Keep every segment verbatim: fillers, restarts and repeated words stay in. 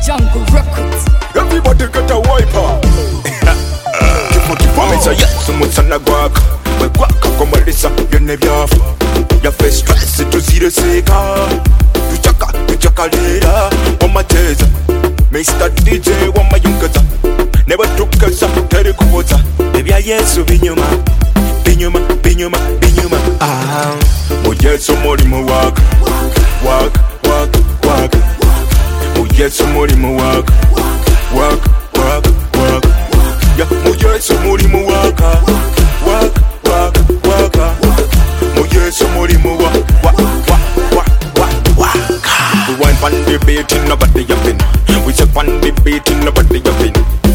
Jungle Records. Everybody get a wiper. Kifukifumiza Yesu musana gwaka we gwaka komalisa byone byafa yafe stress tuzire seka tuchaka tuchakalera wamateza Mister D J wamayungaza never tukaza teri kuboza ebya Yesu binyuma binyuma binyuma binyuma ah mu Yesu mulimo waka waka waka waka mu Yesu mulimo waka waka waka waka ya mu Yesu mulimo waka waka waka waka mu Yesu mulimo wa wa wa wa wa waka we wine pan the beat in nobody yapping we say pan the beat in nobody yapping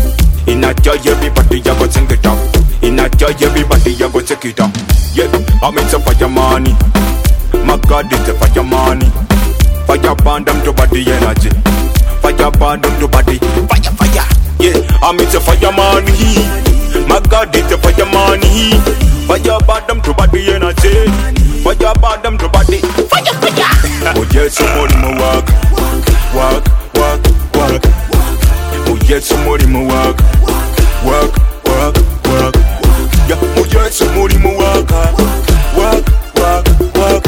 in a joy everybody ya go sing it up in a joy everybody ya go check it up yeah I'm in some fire money my God is a fire money fire burn them to body energy fire burn them to body fire fire yeah I'm in some fire money my God is a fire money fire burn them to body energy fire burn them to body fire fire oh yes somebody mo walk walk walk walk oh yes somebody mo walk walk walk walk yeah oh yes somebody mo walk walk walk walk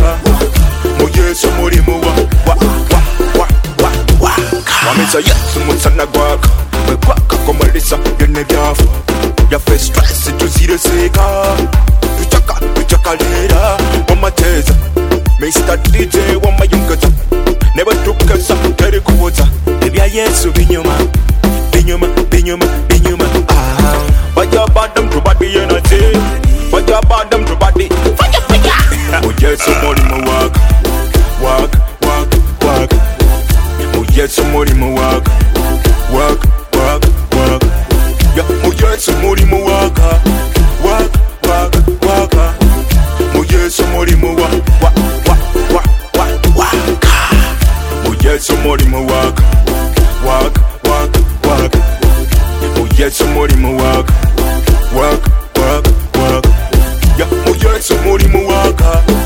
oh yes somebody mo walk walk walk walk walk wameza Yesu musana gwaka we gwaka komalisa byone byafa yafe stress tuzire seka tuchaka tuchakalera wamateza Mister D J wamayungaza never tukaza teri kuboza ebya Yesu binyuma binyuma binyuma binyuma ah fire bottom to body energy fire bottom to body fire fire oh Yesu mulimo waka waka waka waka oh Yesu mulimo waka waka waka waka ya oh Yesu mulimo waka waka waka waka oh Yesu mulimo wa wa wa wa wa waka oh Yesu mulimo waka waka waka waka oh Yesu mulimo waka waka waka waka ya oh Yesu mulimo waka